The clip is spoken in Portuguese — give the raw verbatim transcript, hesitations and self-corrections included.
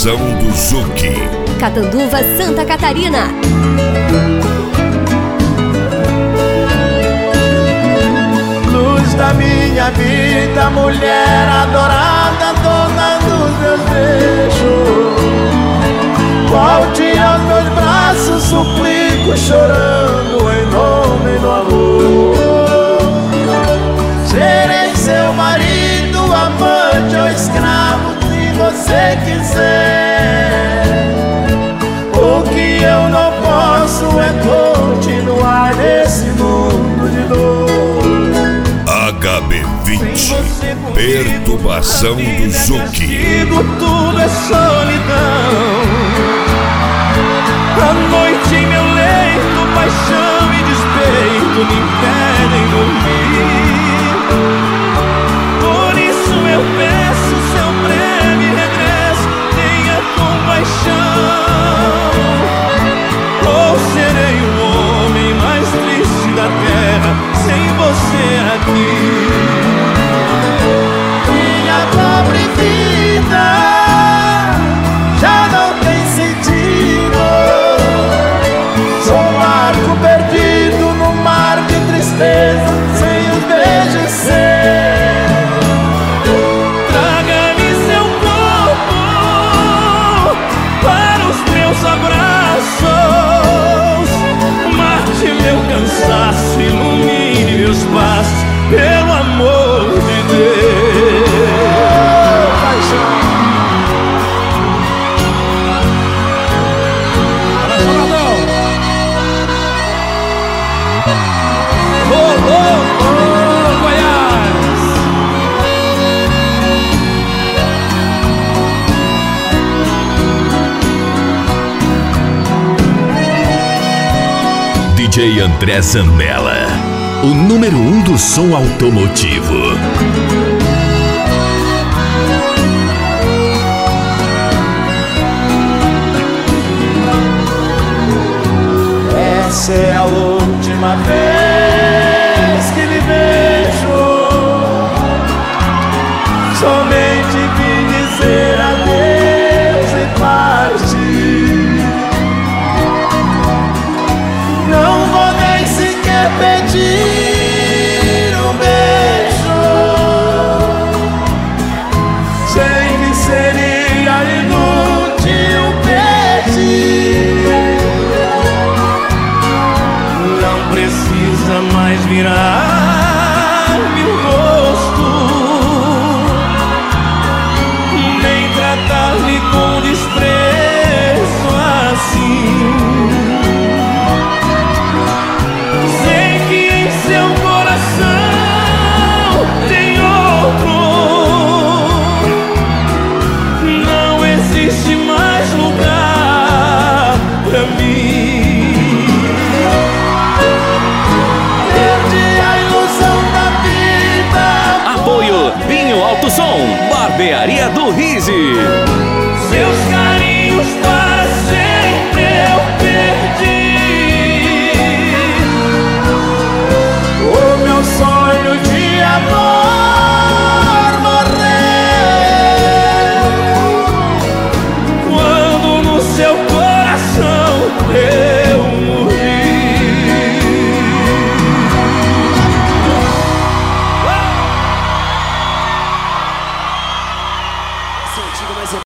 Perturbação do Zuki. Catanduva, Santa Catarina. Luz da minha vida, mulher adorada, dona dos meus beijos. Volte aos meus braços, suplico, chorando em nome do amor. Serei seu marido, amante ou escravo, se você quiser. O que eu não posso é continuar nesse mundo de dor. H B vinte, Perturbação do Zuki. Digo, tudo é solidão. A noite em meu leito, paixão e despeito me impedem dormir. Por isso eu peço seu breve regresso, tenha compaixão. Ou serei o homem mais triste da terra sem você aqui. Minha pobre vida já não tem sentido. Sou um barco perdido no mar de tristeza, sem os beijos seus. Traga-me seu corpo para os meus abraços. Mate meu cansaço, ilumine meus passos, pelo amor de Deus. D J André Zanella, o número um do som automotivo. Essa é a última vez que lhe vejo. Somente vim dizer adeus e partir. Não vou nem sequer pedir um beijo. Sei que seria inútil pedir. Não precisa mais virar-me o rosto, nem tratar-me com desprezo assim. Sei que em seu coração tem outro. Não existe mais lugar pra mim. Apoio Binho Alto Som, Barbearia do Rizzi.